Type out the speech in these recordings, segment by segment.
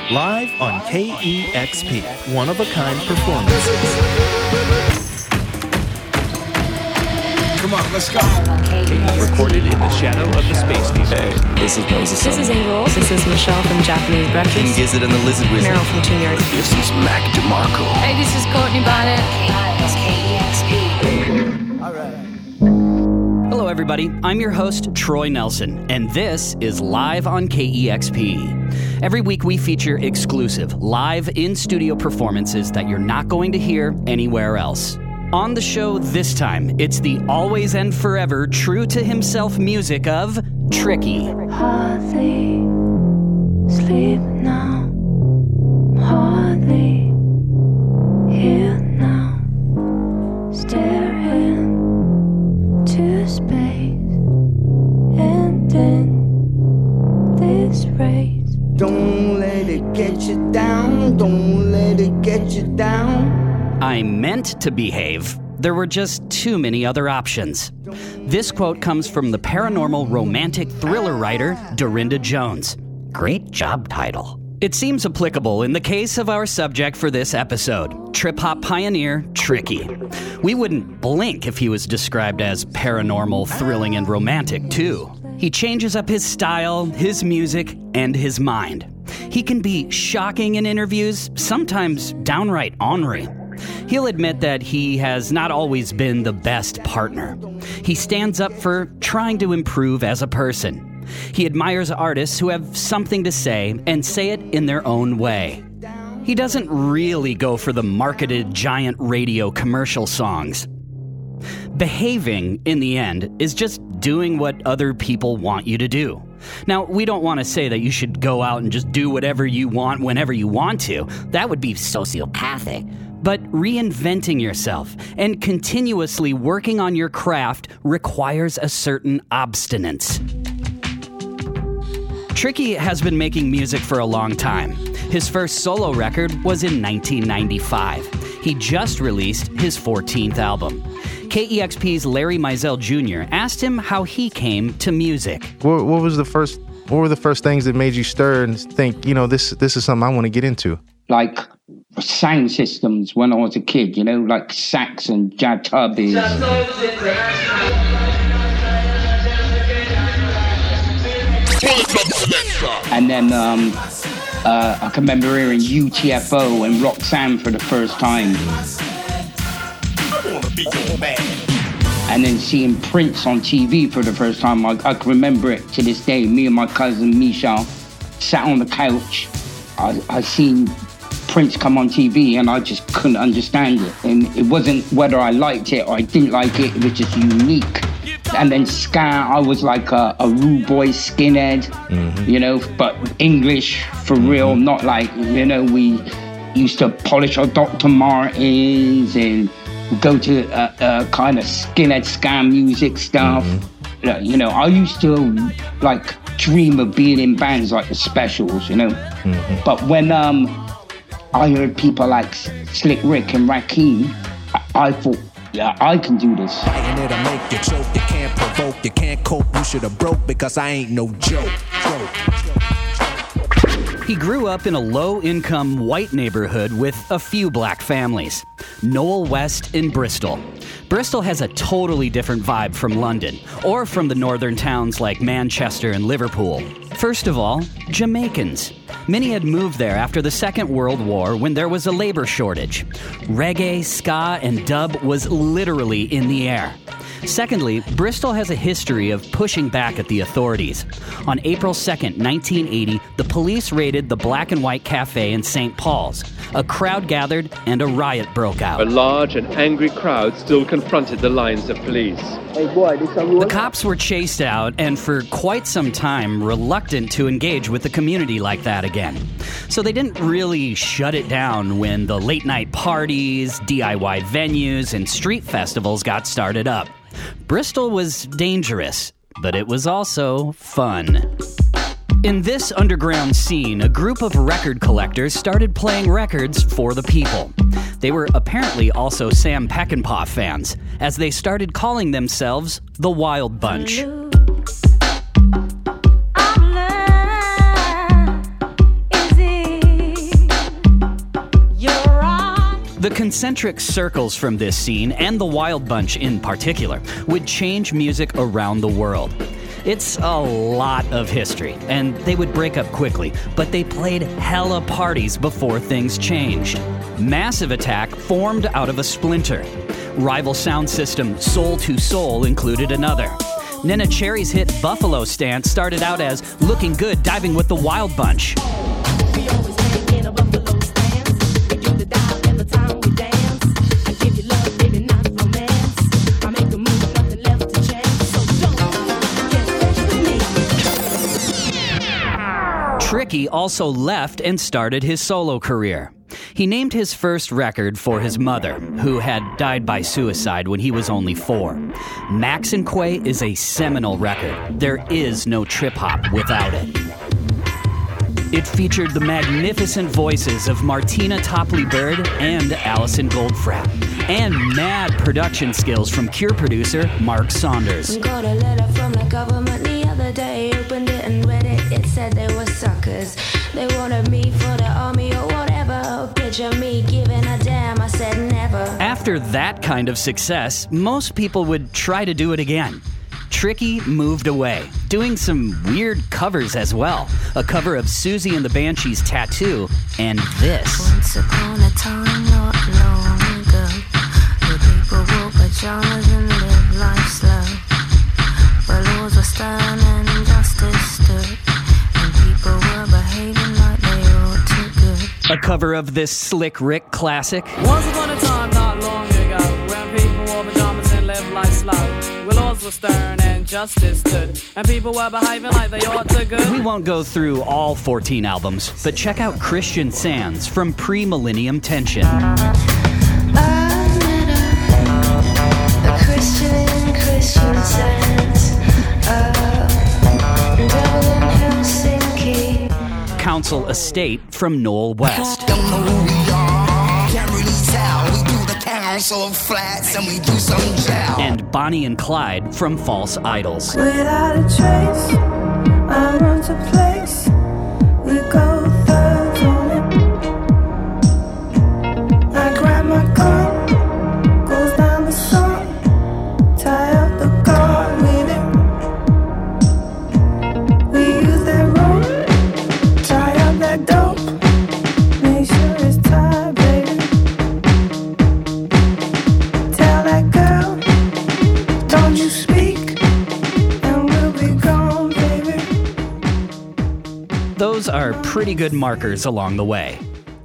live on KEXP, one-of-a-kind performances. Come on, let's go. Recorded in the shadow of the space station. Hey, this is Moses. This is Angel. This is Michelle from Japanese Breakfast. King Gizzard and the Lizard Wizard. Meryl from Teen Years. This is Mac DeMarco. Hey, this is Courtney Bonnet. KEXP. All right. Hello, everybody. I'm your host, Troy Nelson, and this is Live on KEXP. Every week, we feature exclusive, live in-studio performances that you're not going to hear anywhere else. On the show this time, it's the always and forever true-to-himself music of Tricky. Hardly sleep now, hardly here now, staring to space, and in this race. Don't let it get you down, don't let it get you down. I meant to behave. There were just too many other options. This quote comes from the paranormal romantic thriller writer Dorinda Jones. Great job title. It seems applicable in the case of our subject for this episode, trip-hop pioneer Tricky. We wouldn't blink if he was described as paranormal, thrilling, and romantic, too. He changes up his style, his music, and his mind. He can be shocking in interviews, sometimes downright ornery. He'll admit that he has not always been the best partner. He stands up for trying to improve as a person. He admires artists who have something to say and say it in their own way. He doesn't really go for the marketed giant radio commercial songs. Behaving, in the end, is just doing what other people want you to do. Now, we don't want to say that you should go out and just do whatever you want whenever you want to. That would be sociopathic. But reinventing yourself and continuously working on your craft requires a certain obstinance. Tricky has been making music for a long time. His first solo record was in 1995. He just released his 14th album. KEXP's Larry Mizell Jr. asked him how he came to music. What were the first things that made you stir and think, this is something I want to get into? Like sound systems when I was a kid, like sax and jatubbies. And then I can remember hearing UTFO and Roxanne for the first time. And then seeing Prince on TV for the first time. I can remember it to this day. Me and my cousin Misha sat on the couch. I seen Prince come on TV and I just couldn't understand it. And it wasn't whether I liked it or I didn't like it, it was just unique. And then ska, I was like a rude boy skinhead, but English for real, not like, we used to polish our Dr. Martens and go to kind of skinhead ska music stuff. I used to dream of being in bands like the Specials, But when I heard people like Slick Rick and Rakim, I thought, yeah, I can do this. It'll make you choke, you can't provoke, you can't cope, you should have broke because I ain't no joke. He grew up in a low-income white neighborhood with a few black families. Noel West in Bristol. Bristol has a totally different vibe from London, or from the northern towns like Manchester and Liverpool. First of all, Jamaicans. Many had moved there after the Second World War when there was a labor shortage. Reggae, ska, and dub was literally in the air. Secondly, Bristol has a history of pushing back at the authorities. On April 2nd, 1980, the police raided the Black and White Cafe in St. Paul's. A crowd gathered and a riot broke out. A large and angry crowd still confronted the lines of police. Hey boy, the cops were chased out and for quite some time reluctant to engage with the community like that again. So they didn't really shut it down when the late night parties, DIY venues, and street festivals got started up. Bristol was dangerous, but it was also fun. In this underground scene, a group of record collectors started playing records for the people. They were apparently also Sam Peckinpah fans, as they started calling themselves the Wild Bunch. Is The concentric circles from this scene, and the Wild Bunch in particular, would change music around the world. It's a lot of history, and they would break up quickly, but they played hella parties before things changed. Massive Attack formed out of a splinter. Rival sound system Soul II Soul included another. Neneh Cherry's hit Buffalo Stance started out as Looking Good Diving with the Wild Bunch. Tricky also left and started his solo career. He named his first record for his mother, who had died by suicide when he was only 4. Max and Quay is a seminal record. There is no trip-hop without it. It featured the magnificent voices of Martina Topley-Bird and Alison Goldfrapp, and mad production skills from Cure producer Mark Saunders. Got a letter from the government the other day, opened it and read it. It said they were suckers. They wanted me for the army or whatever. Picture me giving a damn. I said never. After that kind of success, most people would try to do it again. Tricky moved away, doing some weird covers as well. A cover of Susie and the Banshees' Tattoo, and this. Once upon a time, not long ago, the people wore pajamas and lived life slow. But laws were stern and justice stood, and people were behaving like they ought to good. A cover of this Slick Rick classic. Once upon a time, not long ago, when people wore pajamas and lived life slow, where laws were stern and justice stood, and people were behaving like they ought to good. We won't go through all 14 albums, but check out Christian Sands from Pre-Millennium Tension. Christian Sands, Dublin, Helsinki. Council Estate from Noel West. Don't know who we are, can't really tell. We do the Council of Flats and we do some jail. And Bonnie and Clyde from False Idols. Without a trace, I run to place. We go thirds on it. I grab my gun, goes down the sun, tie up the guard with it. We use that rope, tie up that dope, make sure it's tied, baby. Tell that girl, don't you speak, and we'll be gone, baby. Those are pretty good markers along the way.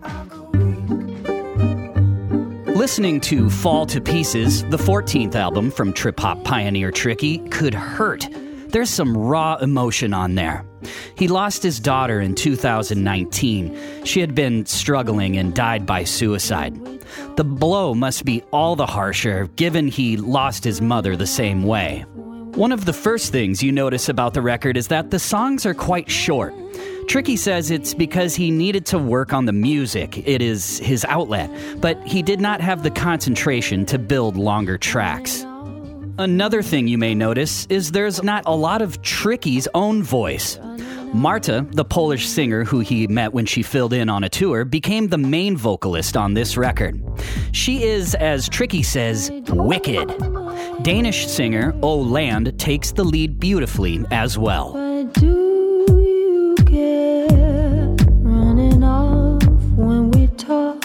Listening to Fall to Pieces, the 14th album from trip-hop pioneer Tricky, could hurt. There's some raw emotion on there. He lost his daughter in 2019. She had been struggling and died by suicide. The blow must be all the harsher, given he lost his mother the same way. One of the first things you notice about the record is that the songs are quite short. Tricky says it's because he needed to work on the music. It is his outlet, but he did not have the concentration to build longer tracks. Another thing you may notice is there's not a lot of Tricky's own voice. Marta, the Polish singer who he met when she filled in on a tour, became the main vocalist on this record. She is, as Tricky says, wicked. Danish singer O Land takes the lead beautifully as well. Running off when we talk.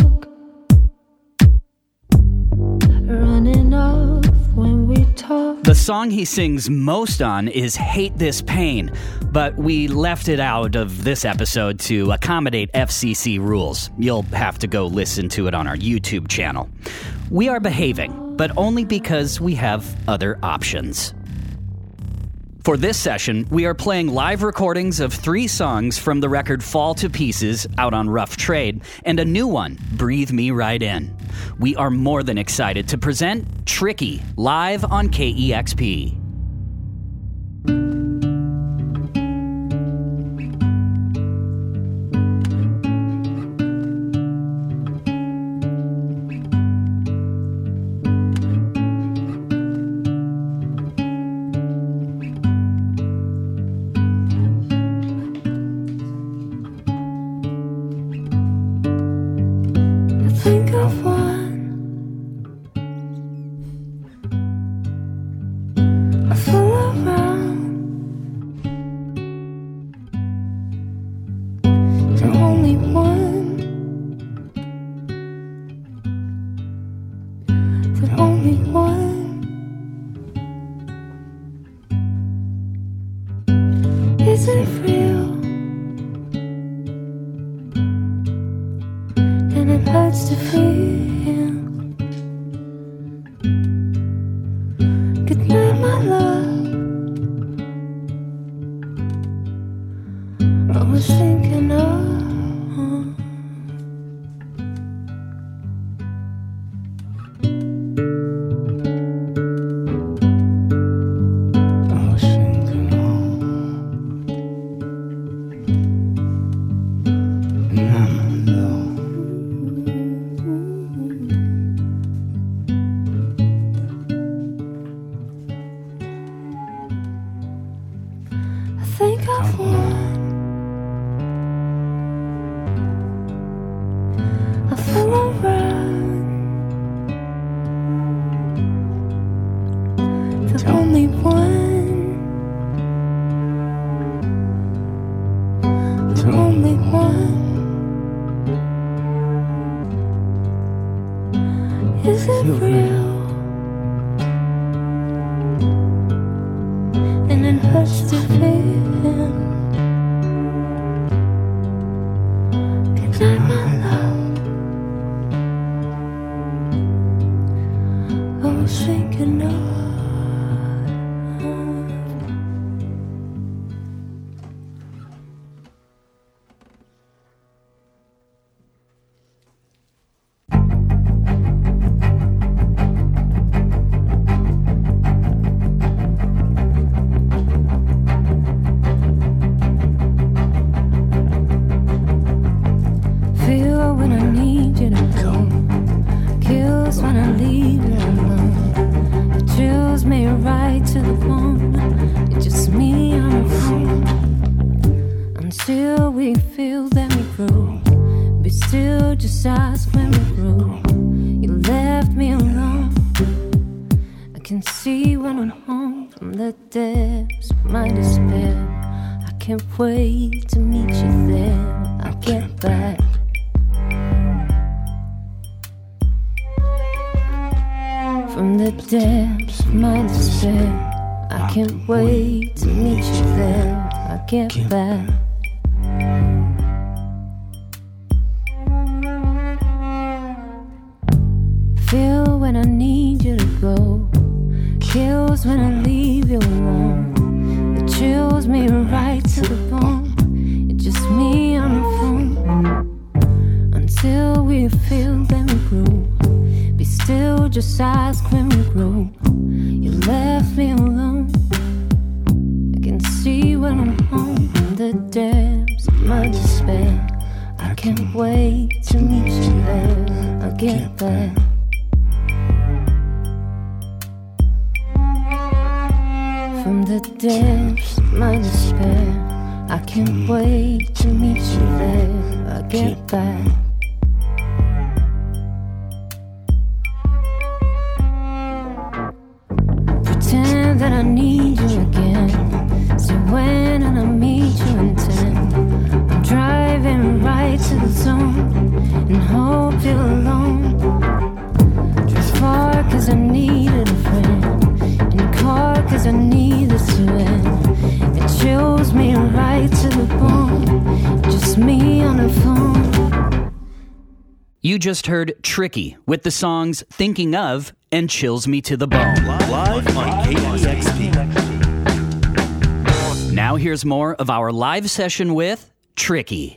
Running off when we talk. The song he sings most on is Hate This Pain, but we left it out of this episode to accommodate FCC rules. You'll have to go listen to it on our YouTube channel. We are behaving, but only because we have other options. For this session, we are playing live recordings of 3 songs from the record Fall to Pieces, out on Rough Trade, and a new one, Breathe Me Right In. We are more than excited to present Tricky, live on KEXP. Think of one only one. The only one. Is it real? And it hurts to feel. Good night, my love. I was thinking of wait to meet you there. I'll get back. From the depths of my despair, I can't wait to meet you there. I'll get back. Feel when I need you to go. Kills when I leave you alone. Chills me right to the bone. It's just me on the phone. Until we feel, then we grow. Be still, just ask when we grow. You left me alone. I can see when I'm home. In the depths of my despair, I can't wait to meet you there. I'll get back. From the depths of my despair, I can't wait to meet you there. I'll get back. Pretend that I need you again. So when I meet you in 10, I'm driving right to the zone and hope you're alone. Drive far cause I needed a friend. Cause I need this to end. It chills me right to the bone. Just me on the phone. You just heard Tricky with the songs Thinking Of and Chills Me to the Bone. Live on KEXP. Now here's more of our live session with Tricky.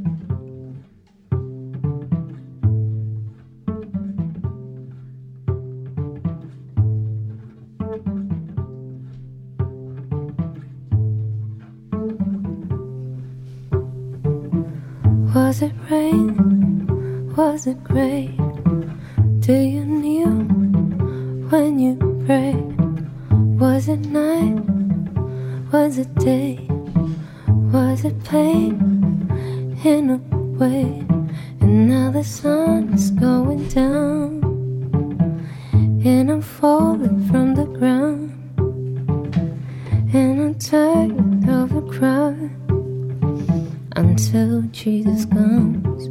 Was it rain? Was it great? Do you kneel when you pray? Was it night? Was it day? Was it pain? In a way. And now the sun is going down, and I'm falling from the ground, and I'm tired of the crowd. until Jesus comes.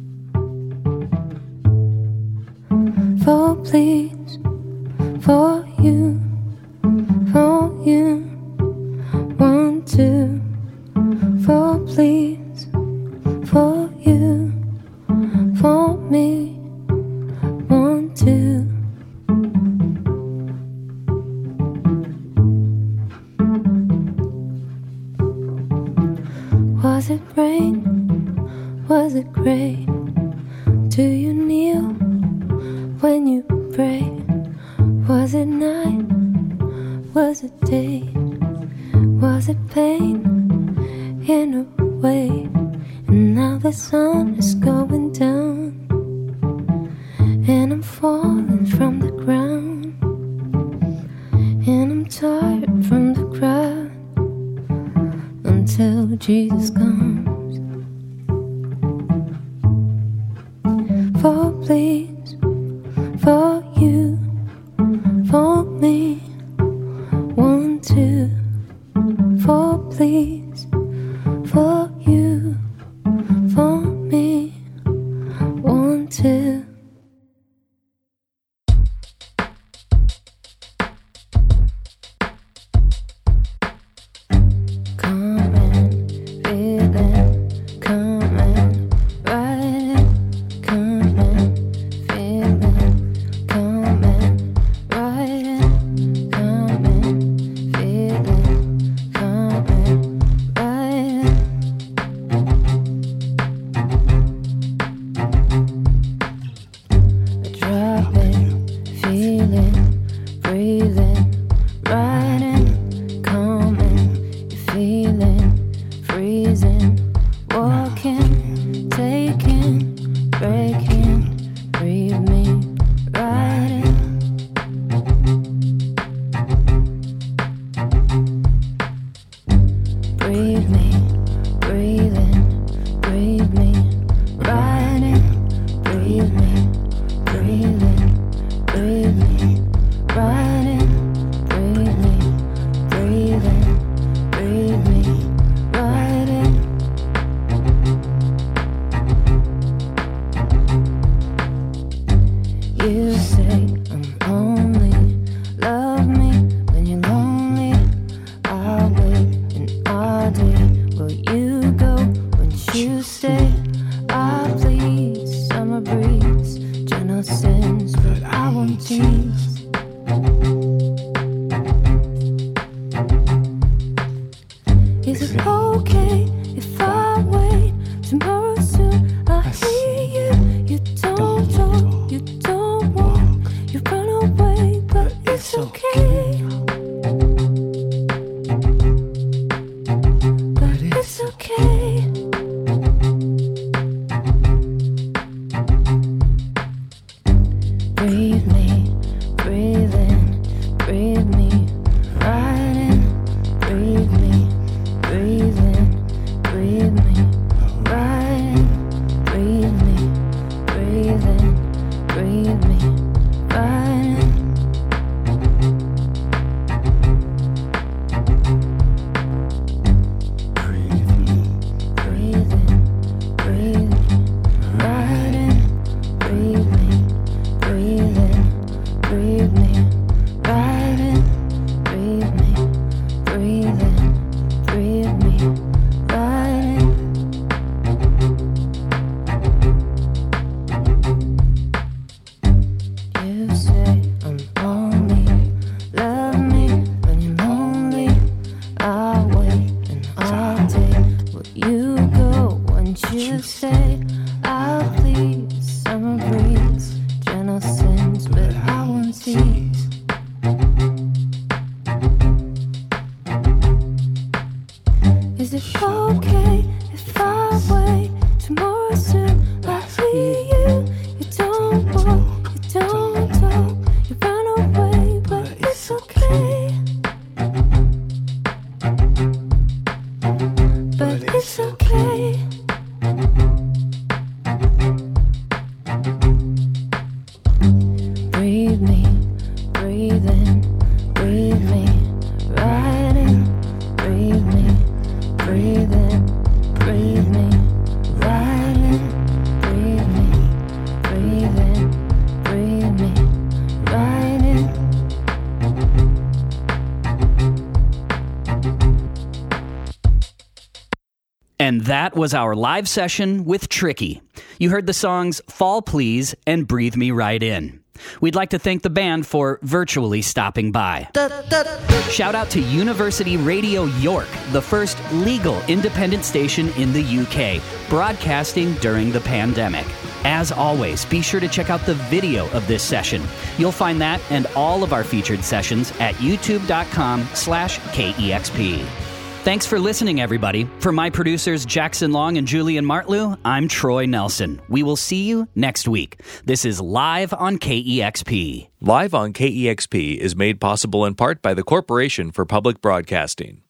For please, for you, want to. For please, for you, for me, want to. Was it rain? Was it gray? Do you kneel when you pray? Was it night? Was it day? Was it pain? In a way. And now the sun is going down, and I'm falling from the ground, and I'm tired from the crowd until Jesus comes. For please, for you, for me, want to. For please, for you, for me, want to. And that was our live session with Tricky. You heard the songs Fall Please and Breathe Me Right In. We'd like to thank the band for virtually stopping by. Shout out to University Radio York, the first legal independent station in the UK, broadcasting during the pandemic. As always, be sure to check out the video of this session. You'll find that and all of our featured sessions at youtube.com/KEXP. Thanks for listening, everybody. For my producers, Jackson Long and Julian Martlew, I'm Troy Nelson. We will see you next week. This is Live on KEXP. Live on KEXP is made possible in part by the Corporation for Public Broadcasting.